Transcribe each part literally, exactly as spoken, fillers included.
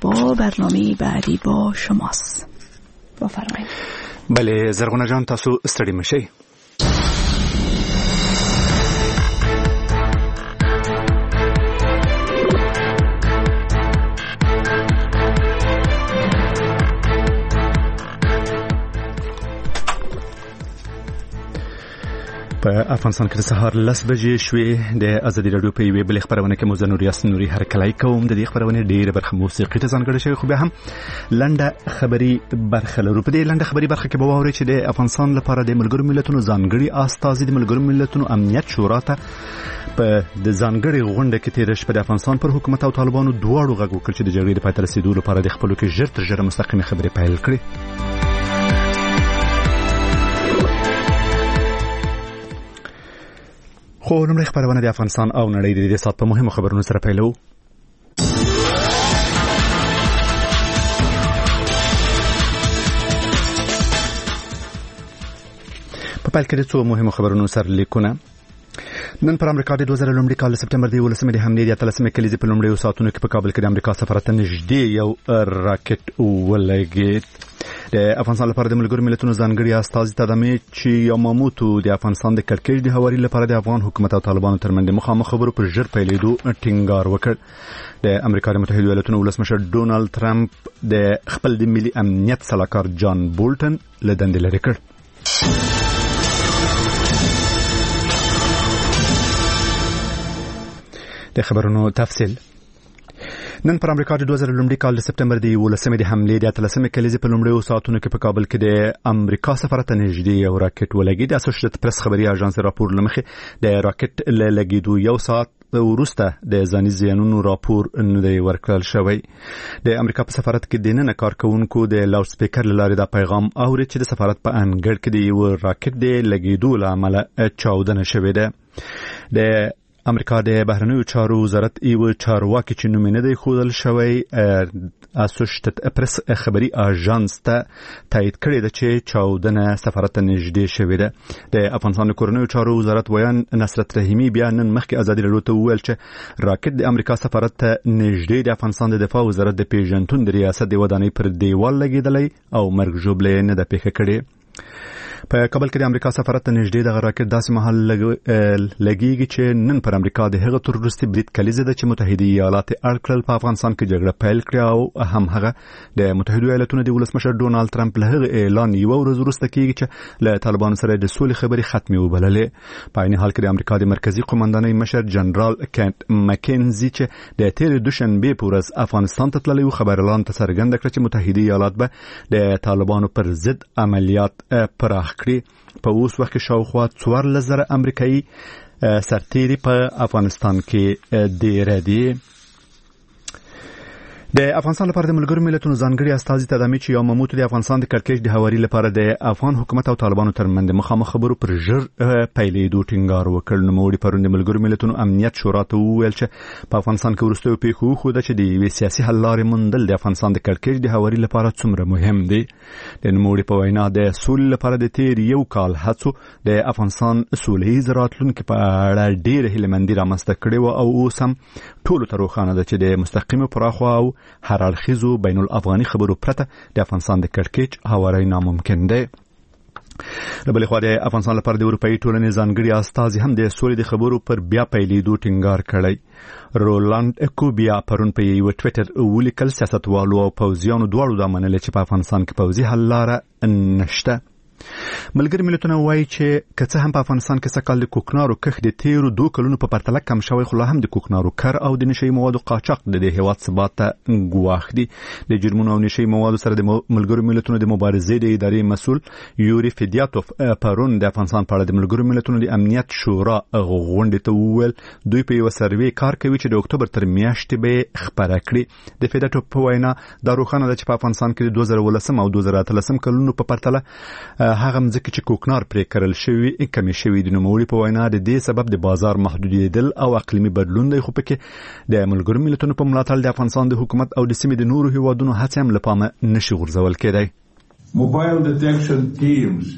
با برنامه بعدی با شماست. بفرمایید. بله زرغونه جان تاسو ستړي مشئ. په افغانستان کې د سهار لس بجې شوې. د ازادي راډیو په یوې بلې خبرونه کې مو زه نور یاسین نوري هرکلی کوم. د دې خبرونې ډېره برخه موسیقي ته ځانګړې شوې، خو بیا هم لنډه خبري برخه لرو. په دې لنډه خبري برخه کې به واورئ چې د افغانستان لپاره د ملګرو ملتونو ځانګړي استازي د ملګرو ملتونو امنیت شورا ته په د ځانګړي غونډه کې تېره شپه د افغانستان پر حکومت او طالبانو دواړو غږ وکړ چې د جګړې د پای ته رسېدو لپاره د خپلو کې ژر تر ژره مستقیمې خبرې پیل کړي. خو لومړی خبرونه د افغانستان او نړۍ د دې سات په مهمو خبرونو سره پیلو. په پیل کې د څو مهمو خبرونو سره لیکونه. نن پر امریکا د دوه زره لومړي کال سپتمبر د یولسمې د حملې د اتلسمې کلیزې په لومړیو ساعتونو کې په کابل کې د امریکا سفارت ته نږدې یو راکټ ولګېد. د افغانستان لپاره د ملګرو ملتونو ځانګړي استازي تدامي چې یاماموتو د افغانستان د کړکېچ د هواري لپاره د افغان حکومت او طالبانو ترمنځ د مخامخ خبرو پر ژر پیلېدو ټینګار وکړ. د امریکا د متحده ایالاتو ولسمشر ډونالد ترامپ د خپل د ملي امنیت سلاکار جان بولټن له دندې لرې کړ. د خبرونو تفصیل. نن پر امریکا د دوه زره لومړي کال د سپتمبر د یولسمې د حملې د اتلسمې کلیزې په لومړیو ساعتونو کې په کابل کې د امریکا سفارت ته نږدې یو راکټ ولګېد. د اسوسییټډ پریس خبري اژانس راپور له مخې د راکټ له لګېدو یو ساعت وروسته د ځاني زیانونو راپور نه دی ورکړل شوی. د امریکا په سفارت کې د نن کارکونکو د لاوډ سپیکر له لارې دا پیغام اورید چې د سفارت په انګړ کې د یو راکټ د لګېدو له امله چاودنه شوې ده. د امریکا د بهرنیو چارو وزارت ایو چارواکي چې نوم نه دی ښودل شوی اسوسییټډ پریس خبري اژانس ته تایید کړی ده چې چاودنه سفارت ته نږدې شوې ده. د افغانستان د کورنیو چارو وزارت ویان نصرت رحیمي بیا نن مخکې ازادي راډیو ته وویل چې راکټ د امریکا سفارت ته نږدې د افغانستان د دفاع وزارت د پیژنتون د ریاست د ودانۍ پر دیوال لګېدلی او مرګ ژوبله نه ده پیښه کړې. په کابل کې د امریکا سفارت ته نږدې د راکټ داسې مهال لګیږي چې نن پر امریکا د هغه تروریستي برید کلیزه ده چې متحده ایالات اړ کړل په افغانستان کې جګړه پیل کړه او هم هغه د متحده ایالاتونو د ولسمشر ډونالد ترامپ له هغه اعلان یو ورځ وروسته کېږي چې له طالبانو سره د سولې خبرې ختمې وبللې. په عین حال کې د امریکا د مرکزی قومندانۍ مشر جنرال کینټ مکینزي چې د تېرې دوشنبې په ورځ افغانستان ته تللی و خبر اعلان ته څرګنده کړه چې متحده ایالات به د طالبانو پر ضد عملیات پراخ کړي. په اوس وخت کې شاوخوا څوارلس زره امریکایي سرتیري په افغانستان کې ډېر دي. د افغانستان لپاره د ملګرو ملتونو ځانګړي استازي تدامي چې یاماموتو د افغانستان د کړکېچ د هواري لپاره د افغان حکومت او طالبانو ترمنځ د مخامخ خبرو پر ژر پیلېدو ټینګار وکړ. نوموړي پرون د ملګرو ملتونو امنیت شورا ته وویل چې په افغانستان کې وروستیو پیښو وښوده چې د یوې سیاسي حل لارې موندل د افغانستان د کړکېچ د هواري لپاره څومره مهم دي. د نوموړي په وینا د سولې لپاره د تېر یو کال هڅو د افغانستان سولهییز راتلونکي په اړه ډېره هیلهمندي رامنځته کړې وه او اوس هم ټولو ته روښانه ده چې د مستقیمو پراخو او هر اړخیزو بین الافغاني خبرو پرته د افغانستان د کړکېچ هواری ناممکن دی. له بلې خوا د افغانستان لپاره د اروپایي ټولنې ځانګړي استازي هم د سولې د خبرو پر بیا پیلېدو ټینګار کړی. رولاند کوبیا پرون په یو ټویټر ولیکل سیاستوالو او پوځیانو دواړو دا منلې چې په افغانستان کې پوځي حل لاره نشته. ملګري ملتونه وایي چې که څه هم په افغانستان کې سږ کال د کوکنارو کښت د تیرو دوه کلونو په پرتله کم شوی، خو لا هم د کوکنارو کر او د نشهیي موادو قاچاق د دې هېواد ثبات ته ګواښ دي. د جرمونو او نشهیي موادو سره د ملګرو ملتونو د مبارزې د ادارې مسؤل یوري فدیاتوف پرون د افغانستان په اړه د ملګرو ملتونو د امنیت شورا غونډې ته وویل دوی په یوه سروې کار کوي چې د اکتوبر تر میاشتې به خپره کړي. د فدیاتوف په وینا دا روښانه ده چې په افغانستان کې د دوه زره ولسم او دوه زره اتلسم کلونو په پرتله هغه مځکې چې کوکنار پرې کرل شوي کمې شوي دي. نوموړي په وینا د دې سبب د بازار محدودېدل او اقلیمي بدلون دی، خو پکې د ملګرو ملتونو په ملاتړ د افغانستان د حکومت او د سیمې د نورو هیوادونو هڅې هم له پامه نشي غورځول کېدی. Mobile detection teams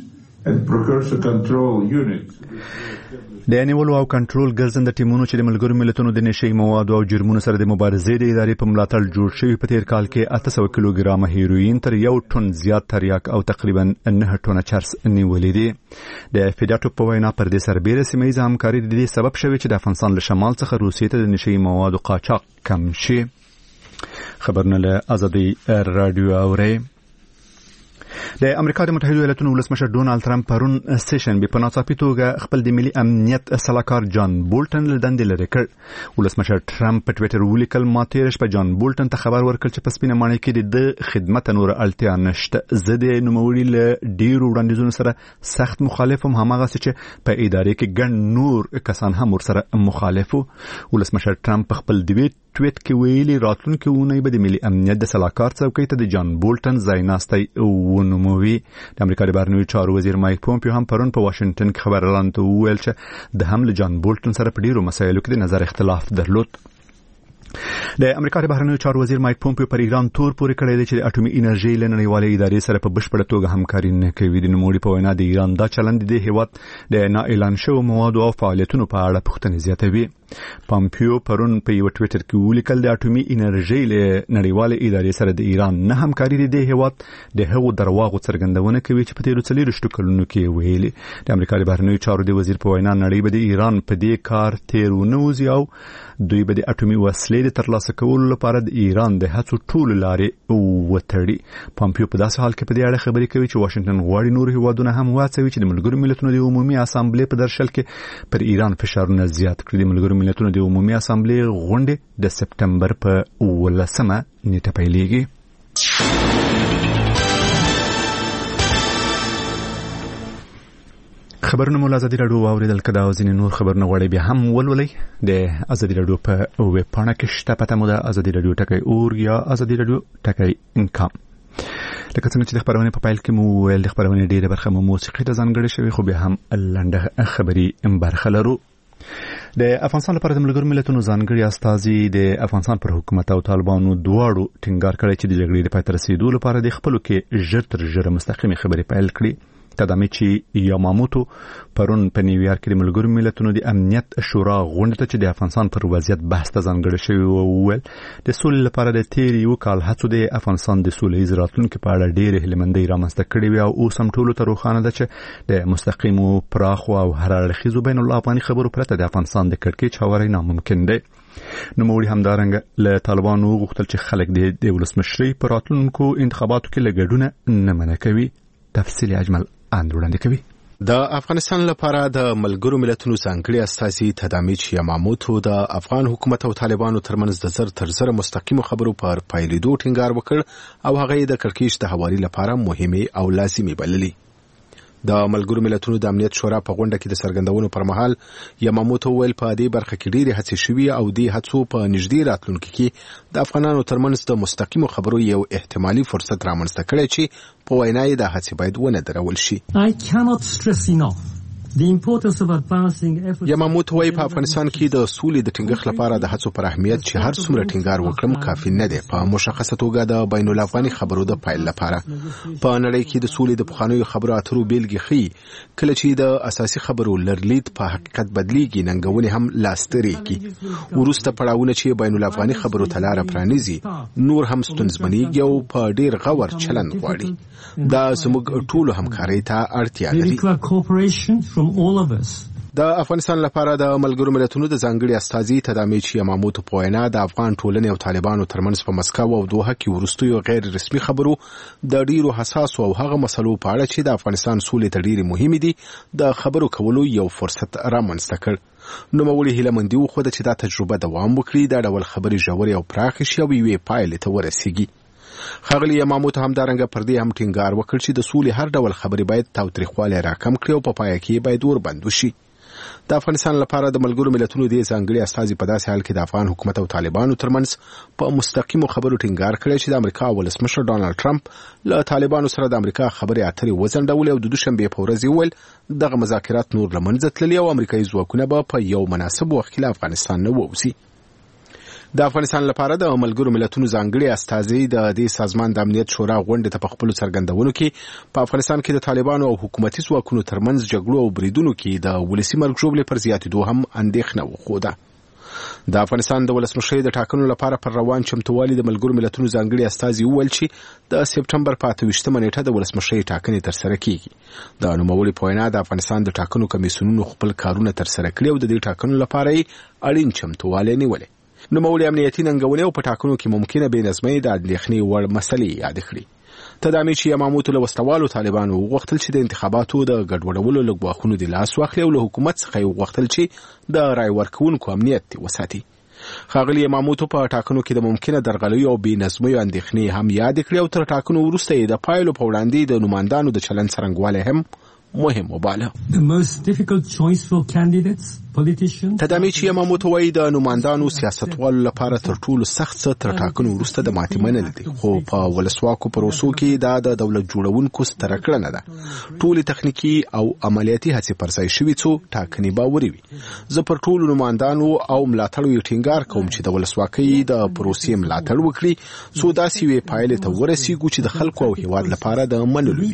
and precursor control units. د نیولو او کنټرول ګرځنده ټیمونو چې د ملګرو ملتونو د نشي موادو او جرمونو سره د مبارزې د ادارې په ملاتړ جوړ شوی په تیر کال کې اته سوه کیلوګرام هیروین تر یو ټن زیات تریاک او تقریبا نه ټنه چرس نیولې دي. د فیډاټو په وینا پر دې سربېره سیمه‌ییزه همکاري د دې سبب شوی چې د افغانستان له شمال څخه روسیې ته د نشي موادو قاچاق کم شي. خبرونه له ازادي رادیو اوري. د امریکا د متحده ایالاتونو ولسمشر ډونالد ترامپ پرون سیشن به په ناڅاپي توګه خپل د ملي امنیت سلاکار جان بولټن له دندې لرې کړ. ولسمشر ترامپ په ټویټر ولیکل ما تیر شپه جان بولټن ته خبر ورکړ چې په سپینه ماڼۍ کې د خدمت نور اړتیا نشته. زه د نوموړي له ډیرو وړاندیزونو سره سخت مخالف هم، هماغه چې په ادارې کې ګڼ نور کسان هم ورسره مخالف وو. ولسمشر ترامپ خپل د ټویټ کې ویلي راتلونکي اونۍ به د ملي امنیت د سلاکار څوکۍ ته د جان بولټن ځایناستی ونوموي. د امریکا د بهرنیو چارو وزیر مایک پومپیو هم پرون په واشنگټن کې خبريالانو ته وویل چې د هم له جان بولټن سره په ډیرو مسایلو کې د نظر اختلاف درلود. د امریکا د بهرنیو چارو وزیر مایک پومپیو پر ایران تور پورې کړی دی چې د اټومي انرژي له نړیوالې ادارې سره په بشپړه توګه همکاري نه کوي. د نوموړي په وینا د ایران دا چلند د هیواد د نا اعلان شوو موادو او فعالیتونو په اړه پوښتنې زیاتوي. پومپیو پرون په یو ټویټر کې ولیکل د اټومي انرژي له نړیوالې ادارې سره د ایران نه همکاري د هیواد د هغو درواغو څرګندونه کوي چې په تیرو څلوېښتو کلونو کې ویلي. د امریکا د بهرنیو چارو د وزیر په وینا نړۍ به د ایران په دې کار تیر ونه وځي او دوی به د اټومي وسلې د ترلاسه کولو لپاره د ایران د هڅو ټول لارې وتړي. پومپیو په داسې حال کې په دې اړه خبرې کوي چې واشنگټن غواړي نور هیوادونه هم وهڅوي چې د ملګرو ملتونو د عمومي اسامبلې په درشل کې پر ایران فشارونه زیات کړي. د ملګرو ملتونو د عمومي اسامبلې غونډه د سپټمبر په ولسمه نیټه پیلېږي. خبرونه مو ازادي رادیو اوریدل کدا او ځینې نور خبرونه غواړي بیا هم ولولئ. د ازادي رادیو په ویب پاڼه کې شته پته مو د ازادي رادیو ټکی اور یا ازادي رادیو ټکی انکام. لکه څنګه چې د خبرونه په پایل کې مو ویل د خبرونه ډیره برخه مو موسیقي ته ځانګړې شوی، خو بیا هم لنډه خبري برخه لرو. د افغانستان لپاره د ملګرو ملتونو ځانګړي استازي د افغانستان پر حکومت او طالبانو دواړو ټینګار کړی چې د جګړې د پای ته رسیدو لپاره د خپلو کې ژر تر ژره مستقیمې خبرې پیل کړي. تدامیچی یاماموتو پرون په نیویارک کې د ملګرو ملتونو د امنیت شورا غونډه ته چې د افغانستان پر وضعیت بحث ته ځانګړی شوی وویل د سولې لپاره د تیر یو کال هڅو د افغانستان د سولې راتلونکي په اړه ډېرې هیلهمندۍ رامنځته کړې وي او اوس هم ټولو ته روښانه ده چې د مستقیمو پراخو او هر اړخیزو بین الافغاني خبرو پرته د افغانستان د کړکېچ هواری ناممکن دی. نوموړي همدارنګه له طالبانو وغوښتل چې خلک د ولسمشرۍ په راتلونکو انتخاباتو کې له ګډونه نه منع کوي. تفصیل اجمل اندوړاندې کوي. د افغانستان لپاره د ملګرو ملتونو ځانګړي استازي تدامیچ یاماموتو د افغان حکومت او طالبانو ترمنځ د زر تر زر مستقیمو خبرو پر پایلیدو ټینګار وکړ او هغه د کړکېچ د هواري لپاره مهمه او لازمي بللي. د ملګرو ملتونو د امنیت شورا په غونډه کې د څرګندونو پر مهال یاماموتو ویل په دې برخه کې ډېرې هڅې شوې او د هڅو په نږدې راتلونکي کې د افغانانو ترمنځ د مستقیمو خبرو یو احتمالي فرصت رامنځته کړی چې په وینا یې د هڅې باید ونه درول شي. یاماموتو وایي په افغانستان کې د سولې د ټینګښت لپاره د هڅو پر اهمیت چې هر څومره ټینګار وکړم کافي نه دی. په مشخصه توګه د بین الافغاني خبرو د پایل لپاره په نړۍ کې د سولې د پخوانیو خبرو اترو بیلګې ښیي کله چې د اساسي خبرو لرلید په حقیقت بدلیږي ننګونې هم لاستریږي. وروسته پړاوونه چې بین الافغاني خبرو ته لاره پرانیزي نور هم ستونزمنېږي او په ډیر غور چلند غواړي. دا زموږ ټولو همکارۍ ته اړتیا لري. د افغانستان لپاره د ملګرو ملتونو د ځانګړي استازي تدامیچ یاماموتو په وینا د افغان ټولنې او طالبانو ترمنځ په مسکو او دوحه کې وروستیو غیر رسمي خبرو د ډیرو حساسو او هغه مسلو په اړه چې د افغانستان سولې ته ډیرې مهمې دي د خبرو کولو یو فرصت رامنځته کړ. نوموړي هیلهمندي وښوده چې دا تجربه دوام وکړي، دا ډول خبرې ژورې او پراخې شي او یوې پایلې ته ورسیږي. ښاغلي یاماموتو همدارنګه پر دې هم ټینګار وکړ چې د سولې هر ډول خبرې باید تاوتریخوالی راکم کړي او په پایه کې باید وربند وشي. د افغانستان لپاره د ملګرو ملتونو د ځانګړي استازي په داسې حال کې د افغان حکومت او طالبانو ترمنځ په مستقیمو خبرو ټینګار کړی چې د امریکا ولسمشر ډانلډ ټرمپ له طالبانو سره د امریکا خبرې اترې وځنډولې او د دوشنبې په ورځ یې وویل دغه مذاکرات نور له منځه تللي او امریکایي ځواکونه به په یو مناسب وخت کې له افغانستان نه ووځي. د افغانستان لپاره د ملګرو ملتونو ځانګړي استازي د دې سازمان د امنیت شورا غونډې ته په خپل څرګندونو کې په افغانستان کې د طالبانو او حکومتي ځواکونو ترمنځ جګړو او بریدونو کې د ولسی مرګ ژوبلې پر زیاتېدو هم اندېښنه وښوده. د افغانستان د ولسمشرۍ د ټاکنو لپاره پر روان چمتووالي د ملګرو ملتونو ځانګړي استازي وویل چې د سپټمبر په اته ویشتمه نیټه د ولسمشرۍ ټاکنې ترسره کیږي. د نوموړي په وینا د افغانستان د ټاکنو کمیسیونونو خپل کارونه ترسره کړي او د دې ټاکنو لپاره یې اړین چمتووالی نیولی. نوموړي امنیتي ننګونې او په ټاکنو کې ممکنه بې نظمۍ د اندېښنې وړ مسلې یاد کړې. تدامي چې یماموتو له وسلوالو طالبانو وغوښتل چې د انتخاباتو د ګډوډولو له ګواښونو د لاس واخلي او له حکومت څخه یې وغوښتل چې د رای ورکوونکو امنیت وساتي. ښاغلي یماموتو په ټاکنو کې د ممکنه درغلیو او بې نظمیو اندېښنې هم یاد کړې او تر ټاکنو وروسته یې د پایلو په وړاندې د نوماندانو د چلند څرنګوالی هم مهم وباله. تدامي چې یماموتو وایي د نوماندانو سیاستوالو لپاره تر ټولو سخت څه تر ټاکنو وروسته د ماتې منل دي، خو په ولسواکو پروسو کې دا د دولت جوړونکو ستره کړنه ده. ټولې تخنیکي او عملیاتي هڅې پر ځای شوي څو ټاکنې باوري وي. زه پر ټولو نوماندانو او ملاتړو یې ټینګار کوم چې د ولسواکۍ د پروسې ملاتړ وکړي څو داسې یوې پایلې ته ورسیږو چې د خلکو او هیواد لپاره د منلو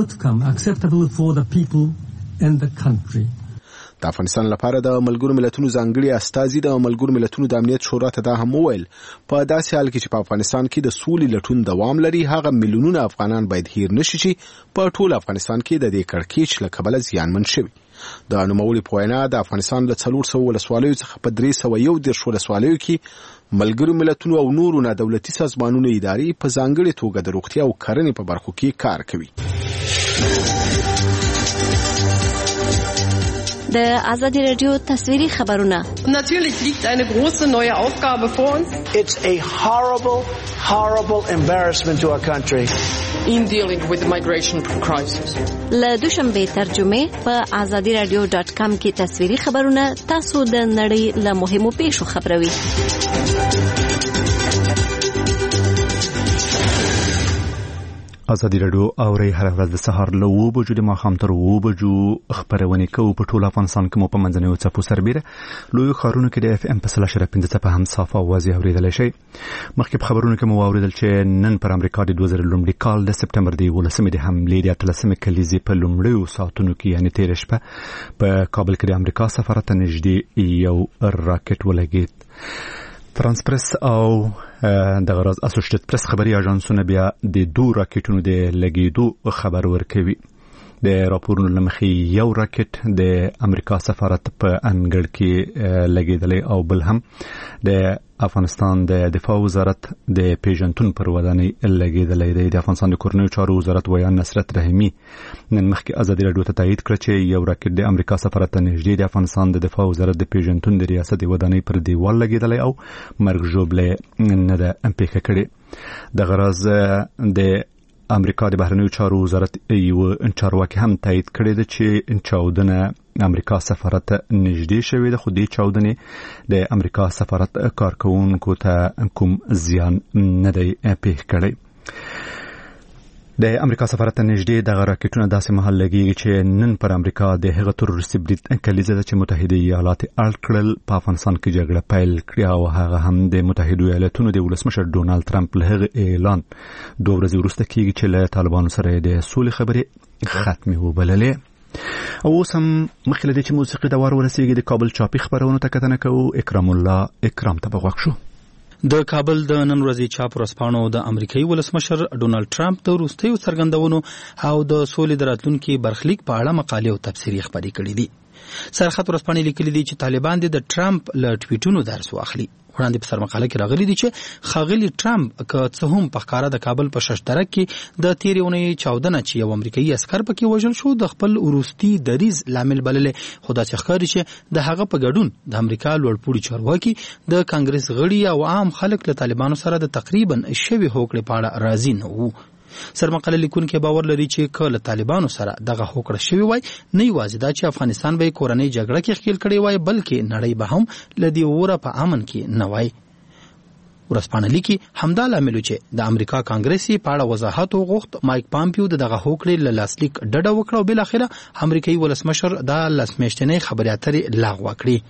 وي. د افغانستان لپاره د ملګرو ملتونو ځانګړي استازي د ملګرو ملتونو د امنیت شورا ته دا هم وویل په داسې حال کې چې په افغانستان کې د سولې لټون دوام لري، هغه میلیونونه افغانان باید هیر نشي چې په ټول افغانستان کې د دې کړکېچ له کبله زیانمن شوي. د نوموړي په وینا د افغانستان له څلور سوه ولسوالیو څخه په درې سوه یو دېرش ولسوالیو کې ملګرو ملتونو او نورو نه دولتي سازمانونو ادارې په ځانګړې توګه د روغتیا او کرنې په برخو کې کار کوي. د آزادی رادیو تصویری خبرونه. Natürlich liegt eine große neue Aufgabe vor uns. It's a horrible, horrible embarrassment to our country. In dealing with the migration crisis. له دوشنبه ترجمه په آزادی رادیو ډاټ کام کې تصویری خبرونه تاسو د نړۍ له مهمو پیښو خبروي. ازادي رادیو اوري هر ورځ د سهار له اوه بجو د ماښام تر اوه بجو خبرونه کوي په ټول افغانستان کې مو په منځنیو څپو سربېره لوی خارونو کې د اف ام په سلا شره پنځه په هم صافه اوازې اوریدل شي. مخکې په خبرونو کې مو اوریدل چې نن پر امریکا د دوه زره لومړي کال د سپټمبر د ولسمې د حملې د اتلسمې کلیزې په لومړیو ساعتونو کې یعنی تیر شپه په کابل کې د امریکا سفارت ته نږدې یو راکټ ولګید. فرانس او د غراز اسوسییټډ پریس خبري اژانسونه بیا د دوه راکټونو د لګیدو خبر ورکوي. د راپورونو لمخې یو راکټ د امریکا سفارت په انګړ کې لګیدلی او بل هم د افغانستان د دفاع وزارت د پیژنتون پر ودانۍ لګیدلی دی. د افغانستان د کورنیو چارو وزارت ویان نصرت رحیمی نن مخکې ازادي رادیو ته تایید کړ چې یو راکټ د امریکا سفارت ته نږدې د افغانستان د دفاع وزارت د پیژنتون د ریاست ودانۍ پر دیوال لګیدلی او مرګ ژوبلې نه ده پیښه کړې. د غراز د امریکا د بهرنیو چارو وزارت یو چارواکي هم تایید کړی دی چې چاودنه امریکا سفارت نږدې شوې ده، خو دې چاودنې د امریکا سفارت کارکونکو ته کوم زیان نه دی پیښ کړی. د امریکا سفارت ته نږدې دغه راکټونه داسې مهال لګیږي چې نن پر امریکا د هغه تروریستي برید کلیزه ده چې متحده ایالات اړ کړل په افغانستان کې جګړه پیل کړې او هغه هم د متحده ایالاتونو د ولسمشر ډونالد ټرمپ له هغه اعلان دوه ورځې وروسته کېږي چې له طالبانو سره د سولې خبرې ختمې وبللې. او اوس هم مخکې له دې چې موسیقي د وار ورسېږي د کابل چاپي خبرونو ته کتنه کوو. اکرام الله اکرام ته به غوږ شو. د کابل د نن ورځې چاپ ورځپاڼو د امریکایي ولسمشر ډونالد ټرمپ د وروستیو څرګندونو او د سولې د راتلونکي برخلیک په اړه مقالې او تبصرې خپرې کړې دي. سرخط ورځپاڼې لیکلي دي چې طالبان د ټرمپ له ټویټونو درس واخلي. وړاندې په سرمقاله کې راغلي دي چې ښاغلي ټرمپ که څه هم په ښکاره د کابل په ششترک کې د تېرې اونۍ چاودنه چې یو امریکایي عسکر پکې وژل شو د خپل وروستي دریځ لامل بللې، خو داسې ښکاري چې د هغه په ګډون د امریکا لوړپوړي چارواکي د کانګرس غړي او عام خلک له طالبانو سره د تقریبا شوې هوکړې په اړه راضي نه وو. سرمقاله لیکونکي باور لري چې کله طالبانو سره دغه هوکړه شوی وای نه یوازې دا چې افغانستان به کورنۍ جګړه کې ښکیل کړي وای بلکې نړۍ به هم لدی وره په امن کې نه وای. ورځپاڼه لیکي همدا لامل چې د امریکا کانګرسي په اړه وضاحت وغوښت. مایک پامپیو د دغه هوکړې له لاسلیک ډډه وکړه او بل اخره امریکایي ولسمشر د لاسمیشتنې خبرې اترې لغوه کړې.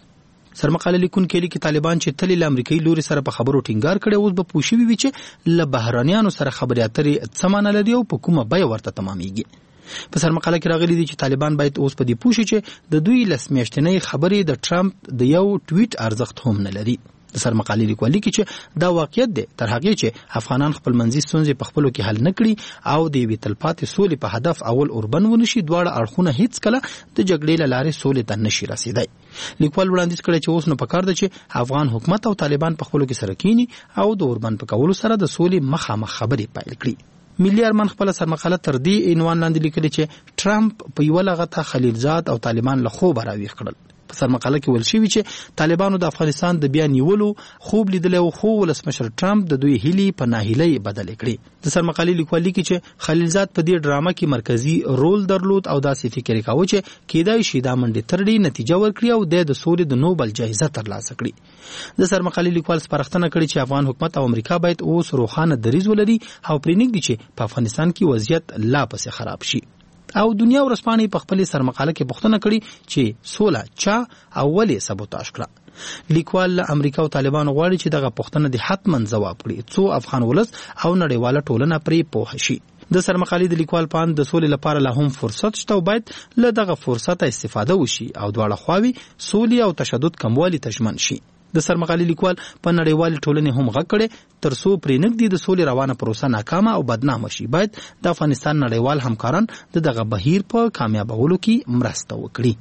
سرمقاله لیکونکي لیکي طالبان چې تل له امریکایي لوري سره په خبرو ټینګار کړي اوس به پوښي وي چې له بهرانيانو سره خبرې اترې څه معنی لري او په کومه بیه ورته تمامېږي. په سرمقاله کې راغلي دي چې طالبان باید اوس په دې پوښي چې د دوی لس میاشتنۍ خبرې د ټرمپ د یو ټویټ ارزښت هم نه لري. د سرمقالې لیکوال لیکي چې دا واقعیت دی تر هغه چې افغانان خپل منځي ستونزې په خپلو کې حل نه کړي او د یوې تلپاتې سولې په هدف اول اوربند ونشي دواړه اړخونه هیڅ کله د جګړې له لارې سولې ته نشي رسیدای. لیکوال وړاندیز کړی چې اوس نو پکار ده چې افغان حکومت او طالبان په خپلو کې سره کینی او د اوربند په کولو سره د سولې مخامخ خبرې پیل کړي. ملي ارمان خپل سرمقاله تر دې عنوان لاندې لیکلي چې ټرمپ په یو لغته خلیلزاد او طالبان له خوبه راویښ کړل. په سرمقاله کې ویل شوی چې طالبانو د افغانستان د بیا نیولو خوب لیدلی او خو ولسمشر ټرمپ د دوی هیلې په ناهیلۍ بدلې کړې. د سرمقالې لیکوال لیکي چې خلیلزاد په دې ډرامه کې مرکزی رول درلود او داسې فکر کاوه چې کېدای شي دا منډې ترډې نتیجه ورکړي او د سولې د نوبل جایزه ترلاسه کړي. د سرمقالې لیکوال سپارښتنه کړې چې افغان حکومت او امریکا باید اوس روښانه دریځ ولري او پرېنږدي چې په افغانستان کې وضعیت لا پسې خراب شي. او دنیا ورځپاڼې په خپل سرمقاله کې پوښتنه کړې چې سوله چا او ولې سبوتاژ کړه. لیکوال له امریکا او طالبانو غواړي چې دغه پوښتنه د حتما ځواب کړي څو افغان ولس او نړیواله ټولنه پرې پوه شي. د سرمقالې د لیکوال پان د سولې لپاره لا هم فرصت شته او باید له دغه فرصت استفاده وشي او دواړه خواوې سولې او تشدد کموالي ته ژمن شي. د سرمقالې لیکوال په نړیوالې ټولنې هم غږ کړی تر څو پرېنږدي د سولې روانه پروسه ناکامه او بدنامه شي باید د افغانستان نړیوال همکاران د دغه بهیر په کامیابولو کې مرسته وکړي.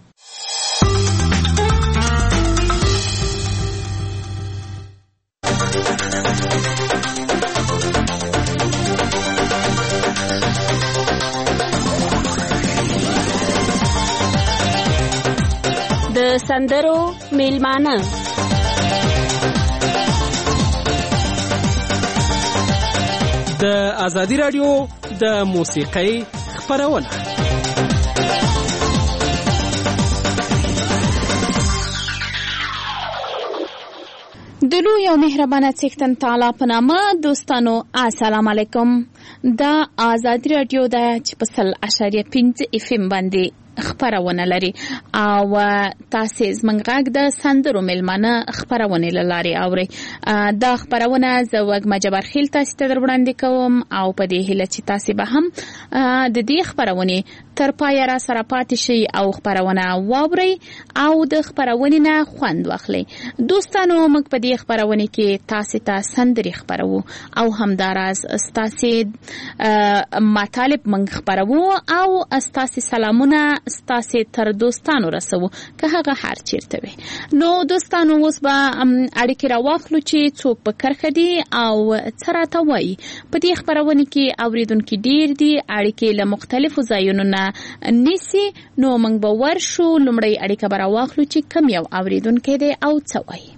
د سندرو میلمانه د ازادي رادیو د موسیقۍ خبرونه. د لوی او مهربانه څښتن تعالی په نامه دوستانو السلام علیکم. دا ازادي رادیو د چپسل اشاریه پنځه اف ام باندې خبرونه لري او تاسو زمونږ غږ د سندرو میلمانه خبرونه لاري اوري. دا خبرونه زوګ مجبر خیل تاسو ته وړاندې کوم او په دې هیله چې تاسو به هم د دې خبرونه تر پای را سره پاتې شي او خبرونه واوري او د خبرونه نه خوند واخلي. دوستانو موږ په دې خبرونه کې تاسو ته سندري خبرو او همداراز تاسو مطالب موږ خبرو او تاسو سلامونه ستاسو تر دوستانو رسو که هغه هر چیرته وي. نو دوستانو اوس به اړیکې راواخلو چې څوک په کرخه دي او څه راته وایي. په دې خبرونه کې اوریدونکي ډیر دي اړیکې له مختلفو ځایونو نه نیسي. نو موږ به ورشو لومړی اړیکه به راواخلو چې کوم یو اوریدونکی دی او څه وایي.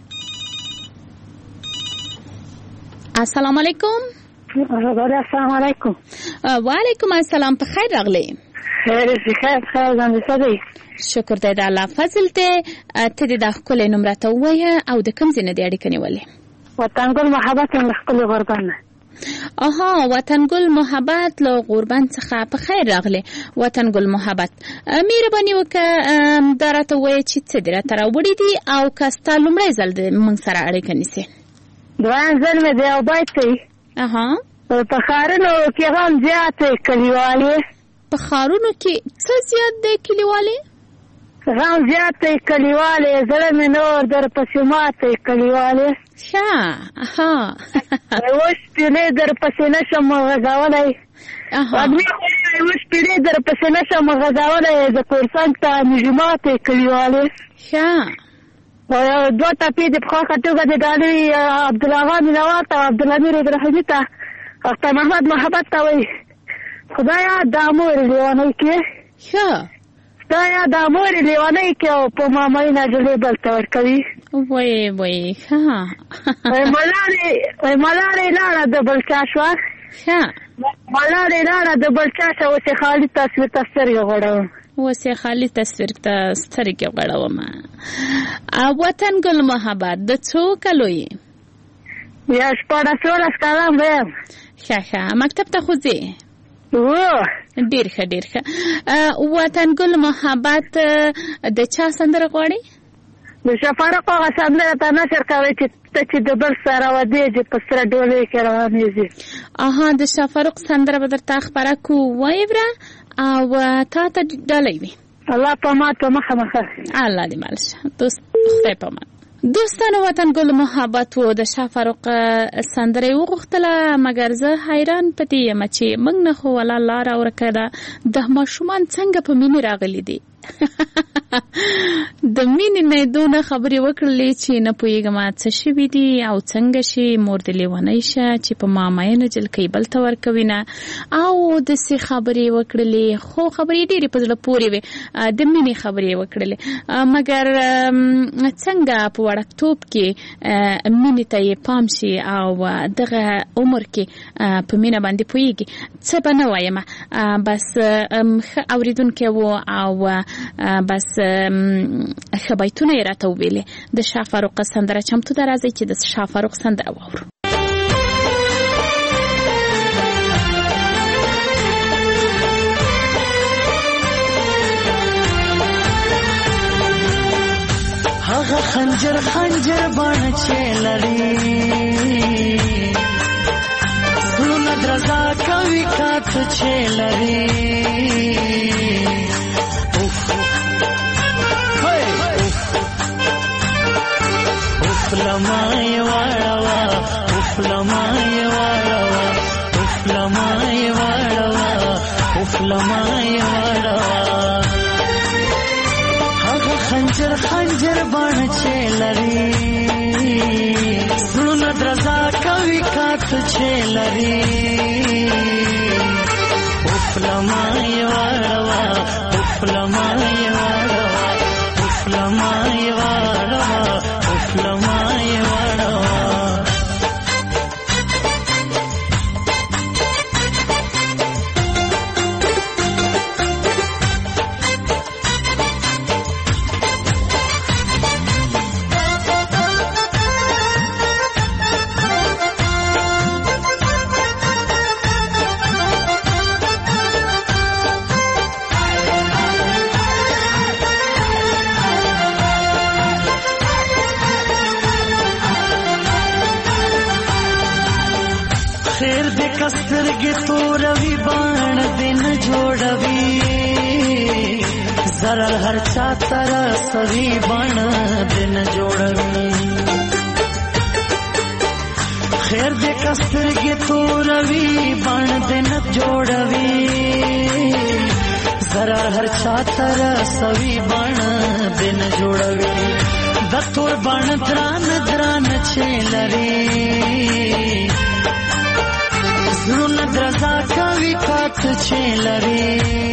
السلام علیکم. السلام علیکم. وعلیکم السلام. په خیر راغلی. خیر خیر خیر زنده دی. شکر دی د الله فضل ته. ته د خپل نمبر ته وایې او د کوم ځای نه دی اړیکه نیولې؟ وطنګل محبت له خپل غربان. آها وطنګل محبت له غربان څخه. په خیر راغلی وطنګل محبت. مهرباني وکړه دا راته وایې چې څه دی راته راوړي دي او که ستا لومړی ځل د موږ سره اړیکه نیسې؟ دویم ځل مې دی او باید دی. اها په ښارونو کې هم زیاتې کلیوالې. په ښارونو کې څه زیات دی کلیوالې؟ غم زیات دی کلیوالې. زړه مې نور در پسې ماتې کلیوالې. ښه ها اوس پیلې در پسې نشم غږولی. اوس پیلې در پسې نشم غږولی. د کورسنګ ته نږدې ماتې کلیوالې. ښه دوه ټپې د پخوا په توګه د ډالۍ عبدالله مینوال ته او عبدالامیر عبدالرحیمي ته اختر محمد محبت ته وایي خدایا دا مور لیوانۍ کې. ښه خدایا دا مور لیوانۍ کې او په مامۍ نجلۍ بل ته ورکوي. وایي وایي ښه ملالې ملالې لاړه د بل چا شوه. ښه ملالې لاړه د بل چا شوه. اوس یې خالي تصویر ته سترګې غوړوم. اوس یې خالي تصویر ته سترګې غوړوم. وطنګل محبت د څو کالو یې؟ یا شپاړس اوولس کاله یم. ښه ښه مکتب ته خو ځې؟ ډیر ښه ډیر ښه. وطنګل محبت د چا سندره غواړي؟ د شفارق هغه سندره ته نشر کوي چې ته چې د بل سره ودېږې په سره ډولۍ کې روانېږي. اها د شفارق سندره به درته خپره کو وایبره او تا ته ډالۍ وي. الله په ما ته مخه مخه الله دې مال شه دوست خدای په ما. دوستانو وطن ګل محبت و د شفارق سندره وغوښتله مګر زه حیران پدې یم چې موږ نه خو ولا لاره ورکه ده د ماشومان څنګه په مینې راغلي دي. د مینې نه دونه خبرې وکړلې چې نه پوهېږم څه شوي دي او څنګه شي مور دې لیونۍ شه چې په ما مینه جلکۍ بل ته ورکوي نه او داسې خبرې وکړلې خو خبرې ډېرې په زړه پورې وې د مینې خبرې وکړلې مګر څنګه په وړکتوب کې مینې ته یې پام شي او دغه عمر کې په مینه باندې پوهېږي څه به نه وایم بس ښه اورېدونکی و او بس ښه بیتونه یې راته وویلې د شفارق سندره چمتو ده راځئ چې د شفارق سندره واورو. هغه خنجر خنجر باڼه چې لري زړونه درزا کوي کاته چې لري لمای واړوا اوف لمای واړوا اوف لمای واړوا اوف لمای واړوا هغه خنجر خنجر باڼه چې لري زړونه درزا کوي کاته چې لري اوف لمای واړوا اوف لمای واړوا اوف لمای واړوا اوف لمای واړوا خیر دې کسترګې توروي باڼ دې نه جوړوي ضرر هر چا ته رسوي باڼ دې نه جوړوي خیر دې کسترګې توروي باڼ دې نه جوړوي ضرر هر چا ته رسوي باڼ دې نه جوړوي د تور باڼ دران دران چې لري زړونه درزا کوي کاته چې لري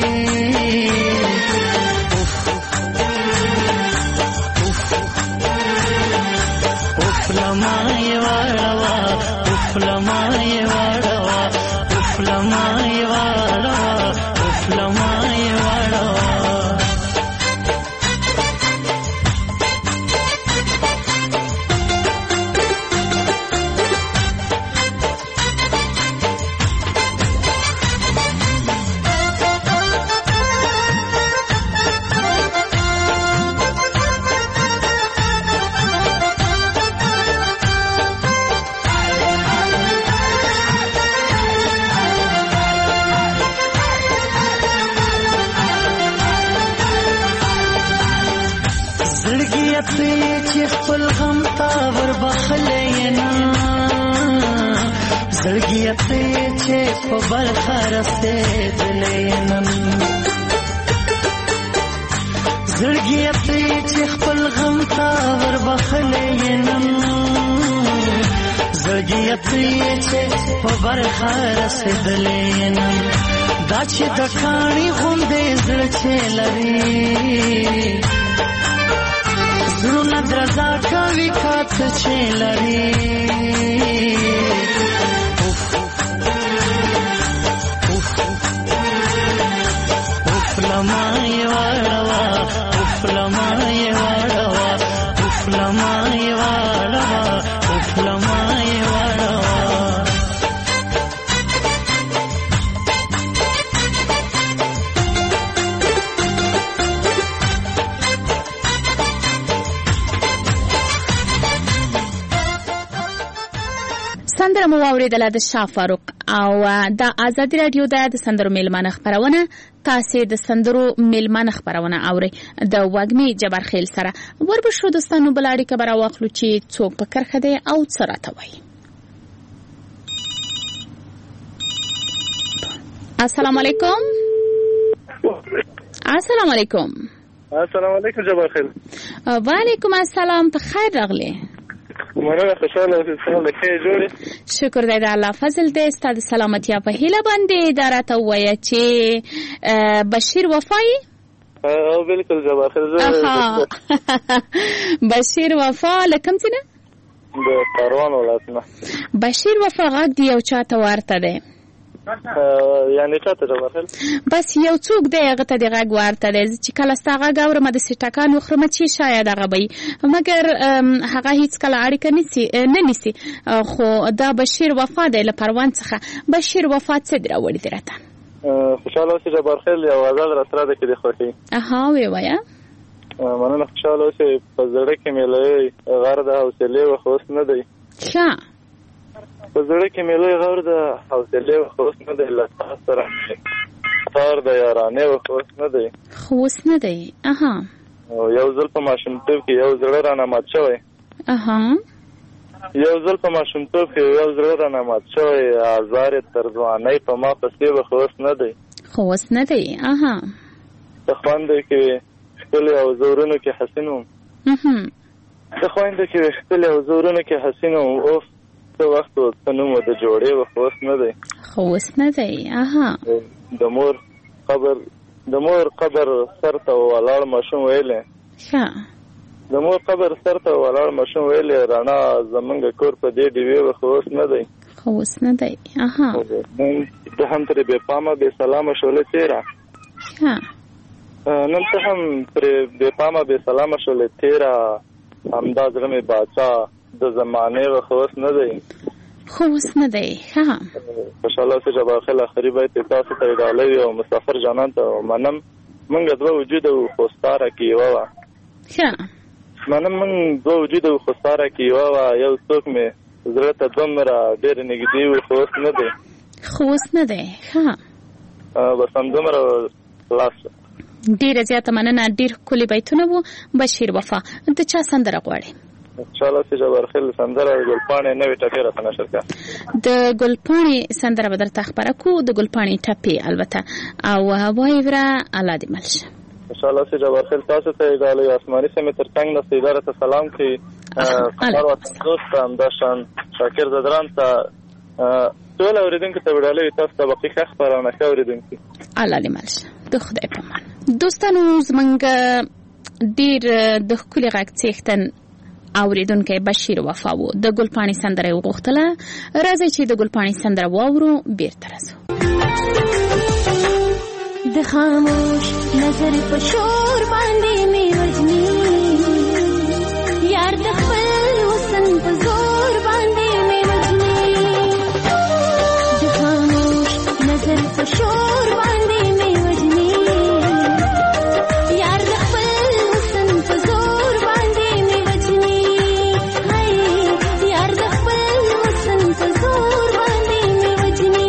اوف لمای واړوا اوف لمای واړوا اوف لمای واړوا اوف لمای واړوا چې خپل غم تا ور بخلې نه زړګي ته چې په بل خرسته دلې نه زړګي ته چې خپل غم تا ور بخلې نه زړګي ته چې په بل خرسته دلې نه دا چې د کاڼي غوندې زړه چې لري زړونه درزا کوي کاته چې لري اوف اوف اوف لمای واړوا اوف لمای واړوا اوف لمای واړوا اوف لمای واړوا خبره مو اوریدله د شاه فاروق او د آزادي رادیو د سندرو میلمانه خبرونه تاسو د سندرو میلمانه خبرونه اوري د وګمي جبر خیل سره وربشو دوستانو بلاړي خبره واخلو چې څوک په کرخه دی او سره توي. السلام علیکم. السلام علیکم. السلام علیکم جبر خیل. وعلیکم السلام. په خیر راغلی. مننه خوشاله اوسئ. له کې جوړې. شکر دی د الله فضل دی. ستاسو سلامتیا په هیله باندې دا راته وایي چې بشیر وفای. او بالکل جبر خیل. بشیر وفا لکم څنګه؟ د کاروان ولایت نه. بشیر وفا غږ دی یو چاته ورته دی. یعنی چاته جبر خیل؟ بس یو څوک دی هغه ته د غږ ورته دی چې کله ستا غږ اورم د سټکان وخرم چې شاید هغه وي مګر هغه هیڅ کله اړیکه نیسي نه نیسي. خو دا بشیر وفا دی له پروان څخه. بشیر وفا څه دی راوړي دی راته؟ خوشاله اوسئ جبر خیل. یو غزل را سره ده کې د خوښي. اها وی وایه. مننه خوشاله اوسئ. په زړه کې مې لوی غر د حوصلې وخت اوس نه دی. ښه په زړه کې مې لوی غر د حوصلې وخت اوس نه دی. له تا سره تار د یارانې وخت اوس نه دی. خو اوس نه دی. اها یو ځل په ماشومتوب کې یو زړه رانه مات شوی. اها یو ځل په ماشومتوب کې یو زړه رانه مات شوی. آزار تر ځوانۍ په ما پسې وخت اوس نه دی. خو اوس نه دی. اها د خویندو کې ښکلي او زورونو کې حسین وم. د خویندو کې ښکلي او زورونو کې حسین وم. اوف څه وخت و څه نوم و د جوړې وخت اوس نه دی. خو اوس نه دی. اها د مور قبر د مور قبر سر ته ولاړ ماشوم ویلې. ښه د مور قبر سر ته ولاړ ماشوم ویلې رڼا زمونږ کور په دې ډیوې وخت اوس نه دی. خو اوس نه دی. اها ته هم ترې بې پامه بې سلامه شولې تېره. ښه نن ته هم پرې بې پامه بې سلامه شولې تېره. همدا زړه مې باچا د زمانې وخت اوس نه دی. خو اوس نه دی. ښه خوشاله اوسئ جبار خیل. آخري بیت تاسو ته ډالۍ وي او مسافر جانان ته منم موږ دوه وجود وو خو ستاره کې یوه وه. ښه منم موږ دوه وجود وو خو ستاره کې یوه وه. یو څوک مې زړه ته دومره ډېر نږدې وو خو اوس نه دی. خو اوس نه دی. ښه بس همدومره خلاص. ډېره زیاته مننه. ډېر ښکلي بیتونه وو. بشیر وفا د چا سندره غواړي؟ انشاءالله چې جبار خیل سندره ګلپاڼې نوې ټپې راته نشر کړه. د ګلپاڼې سندره به درته خپره کړو. د ګلپاڼې ټپې البته او وایي وره الله دې مل شه. انشاءالله چې جبار خیل تاسو ته ډالۍ آسماني سیمې تر څنګ نه اداره ته سلام کوي. خبر وطن دوست همداشان شاکر زدران ته ټول اورېدونکو ته ډالۍ تاسو ته باقي ښه خپرونه ښه اورېدونکي. الله دې مل شه. د خدای په امان. دوستانو زمونږ ډېر د ښکلي غږ څښتن اوریدونکي بشیر وفا وو. د ګلپاڼې سندره یې وغوښتله. راځئ چې د ګلپاڼې سندره واورو. بیرته راځو. د خاموش نظر په شور باندې مې وژني یار د خپل حسن په زور باندې مې وژني. د خاموش نظر په شور باندې مې وژني یار د خپل حسن په زور باندې مې وژني. هاي یار د خپل حسن په زور باندې مې وژني.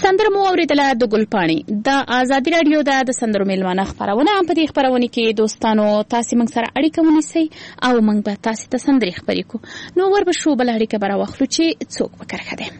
سندره مو اوریدله د ګلپاڼي د آزادي رادیو د سندرو میلمانه خبرونه په دې خبرونه کې دوستانو تاسو موږ سره اړیکه ونیسئ او موږ به تاسو ته سندرې خبرې کو نو ور به شو بل اړیکه برا واخلو چې څوک وکړه ده.